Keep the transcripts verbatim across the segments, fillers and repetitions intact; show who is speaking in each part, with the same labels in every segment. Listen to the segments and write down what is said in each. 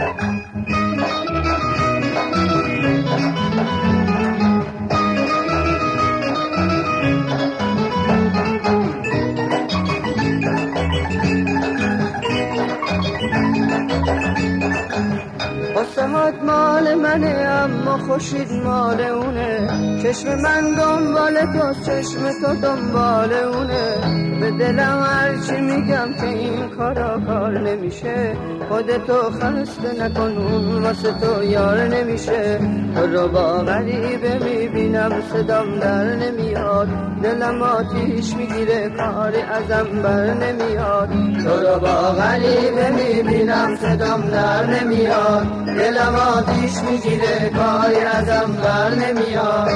Speaker 1: قصهات مال منه اما خورشید مال اونه، چشم من دنبال تو چشم تو دنبال اونه. به دلم هرچی میگم که این کارا کار نمیشه، خودتو خسته نکن اون واسه تو یار نمیشه. تو رو با غریبه میبینم صدام در نمیاد، دلم آتیش میگیره کاری ازم بر نمیاد. تو رو با غریبه میبینم صدام در نمیاد، دلم آتیش میگیره کاری ازم بر نمیاد.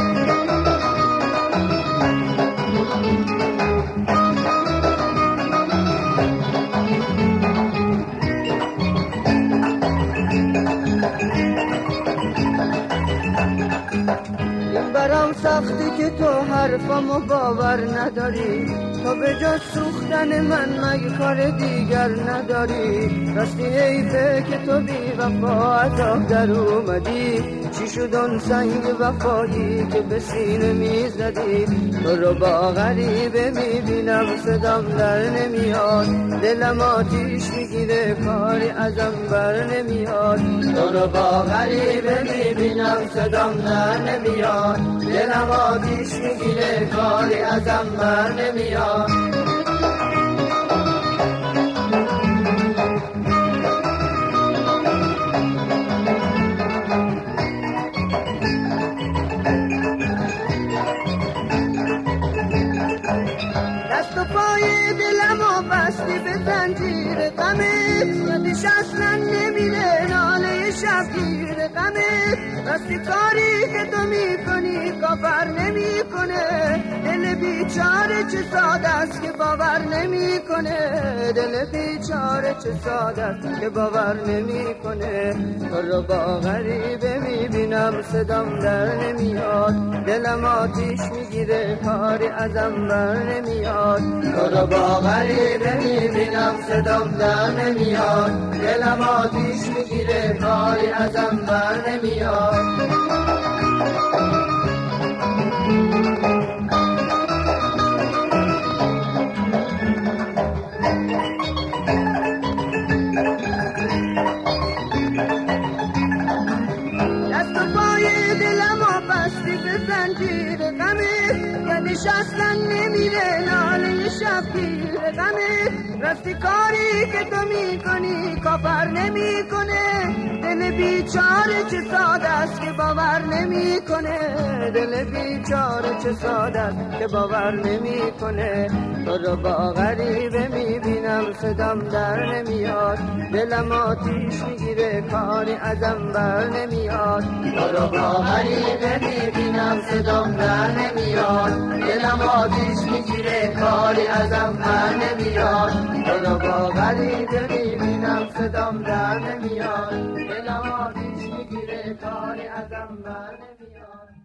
Speaker 1: این برام سختی که تو حرفامو باور نداری، تو به جز سوختن من مگه کار دیگر نداری. راستی حیفه که تو بی وفا از آب در اومدی، چی شد اون سنگ وفایی که به سینه میزدی. تو رو با غریبه میبینم صدام در نمیاد، دلم آتیش میگیره کاری ازم بر نمیاد. تو رو با غریبه میبینم صدام در نمیاد، دلم آتیش میگیره کاری ازم بر نمیاد. دست و پای دلمو بستی به زنجیر غمت، یادش اصلا نمیره ناله شبگیر غمت. راستی کاری که تو میکنی کافر نمیکنه، دل بیچاره چه ساده است که باور نمیکنه. دل بیچاره چه ساده است که باور نمیکنه. تو رو با غریبه میبینم صدام در نمیاد، دلم آتیش میگیره کاری ازم بر نمیاد. تو رو با غریبه میبینم صدام در نمیاد، دلم آتیش میگیره کاری ازم بر نمیاد. دست و پای دلمو بستی به زنجیر غمت، یادش اصلا نمیره ناله شبگیر غمت. راستی کاری که تو میکنی کافر نمیکنه، دل بیچاره چه ساده است که باور نمیکنه. دل بیچاره چه ساده است که باور نمیکنه. تو رو با غریبه میبینم صدام در نمیاد، دلم آتیش میگیره کاری ازم بر نمیاد. تو رو با غریبه میبینم صدام در نمیاد، دلم آتیش میگیره کاری ازم بر نمیاد. تو رو با غریبه میبینم صدام در نمیاد، دلم آتیش میگیره کاری ازم بر نمیاد.